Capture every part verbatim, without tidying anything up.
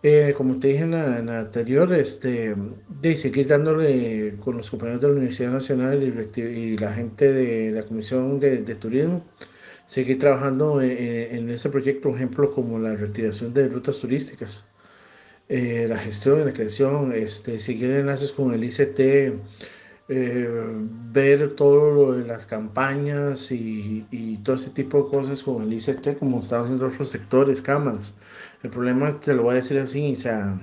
Eh, como te dije en la, en la anterior, este, de seguir dándole con los compañeros de la Universidad Nacional y, recti- y la gente de la Comisión de, de Turismo, seguir trabajando en, en- en ese proyecto, por ejemplo, como la reactivación de rutas turísticas, eh, la gestión, la creación, este, seguir enlaces con el I C T, eh, ver todo lo de las campañas y, y todo ese tipo de cosas con el I C T, como están haciendo otros sectores, cámaras. El problema, te lo voy a decir así, o sea,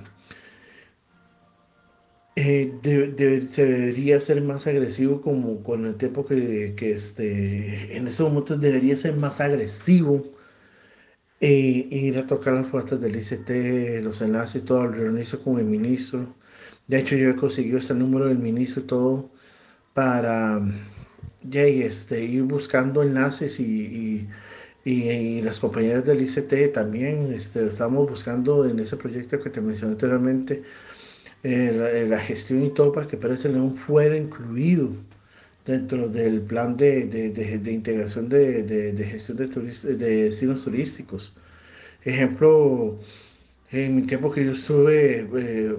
eh, de- de- se debería ser más agresivo como con el tiempo que, que este, en estos momentos debería ser más agresivo, eh, ir a tocar las puertas del I C T, los enlaces, todo, reunirse con el ministro. De hecho, yo he conseguido este número del ministro y todo para ya, y, este, ir buscando enlaces y, y, y- y las compañías del I C T también, este, estamos buscando en ese proyecto que te mencioné anteriormente, eh, la, eh, la gestión y todo para que Pérez León fuera incluido dentro del plan de, de- de- de integración de, de- de gestión de, turis- de destinos turísticos. Ejemplo, en mi tiempo que yo estuve, eh,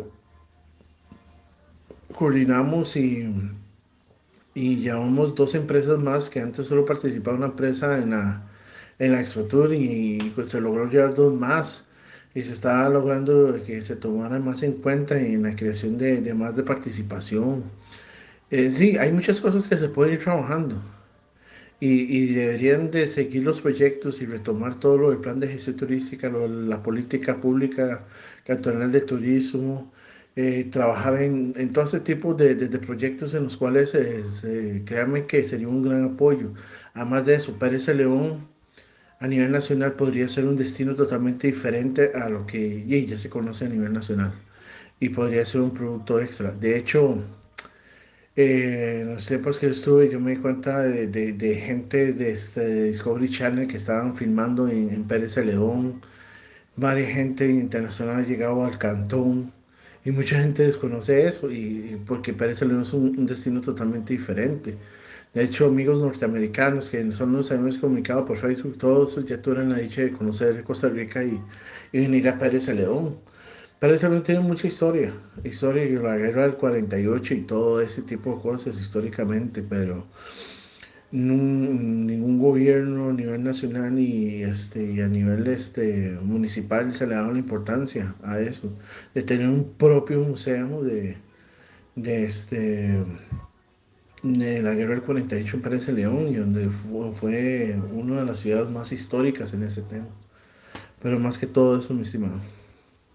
coordinamos y, y llevamos dos empresas más que antes solo participaba una empresa en la, en la Expotour y pues se logró llevar dos más y se estaba logrando que se tomara más en cuenta en la creación de, de más de participación. Eh, sí, hay muchas cosas que se pueden ir trabajando y, y deberían de seguir los proyectos y retomar todo lo del plan de gestión turística, lo- la política pública cantonal de turismo, eh, trabajar en, en todo ese tipo de, de- de proyectos en los cuales, eh, se- créanme que sería un gran apoyo. Además de eso, Pérez de León a nivel nacional podría ser un destino totalmente diferente a lo que ya ya se conoce a nivel nacional y podría ser un producto extra. De hecho, eh, en los tiempos que yo estuve, yo me di cuenta de, de- de gente de este Discovery Channel que estaban filmando en, en Pérez de León. Varias gente internacional ha llegado al Cantón y mucha gente desconoce eso y, y porque Pérez de León es un, un destino totalmente diferente. De hecho, amigos norteamericanos que son nos hemos comunicado por Facebook, todos esos ya tuvieron la dicha de conocer Costa Rica y, y venir a Pérez de León. Pérez de León tiene mucha historia, historia y la guerra del cuarenta y ocho y todo ese tipo de cosas históricamente, pero nun- ningún gobierno a nivel nacional y, este, y a nivel este, municipal se le ha dado la importancia a eso, de tener un propio museo de, de, este, de la guerra del cuarenta y ocho en Pérez de León, y donde fu- fue una de las ciudades más históricas en ese tema. Pero más que todo eso, mi estimado.